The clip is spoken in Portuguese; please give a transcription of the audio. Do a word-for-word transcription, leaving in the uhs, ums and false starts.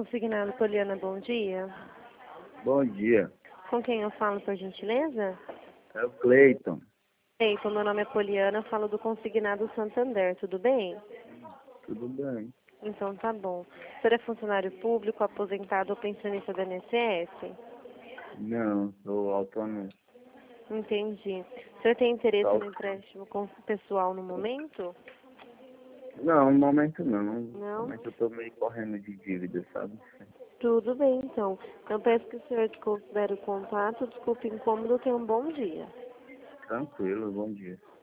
Consignado Poliana, bom dia. Bom dia. Com quem eu falo, por gentileza? É o Cleiton. Ei, meu nome é Poliana, eu falo do Consignado Santander, tudo bem? Tudo bem? Então tá bom. O senhor é funcionário público, aposentado ou pensionista do I N S S? Não, sou autônomo. Entendi. O senhor tem interesse Só- no empréstimo com- pessoal no momento? Não, no momento não. No Não? momento eu tô meio correndo de dívida, sabe? Tudo bem, então. Eu peço que o senhor desconsidere o contato, desculpe o incômodo, tenha um bom dia. Tranquilo, bom dia.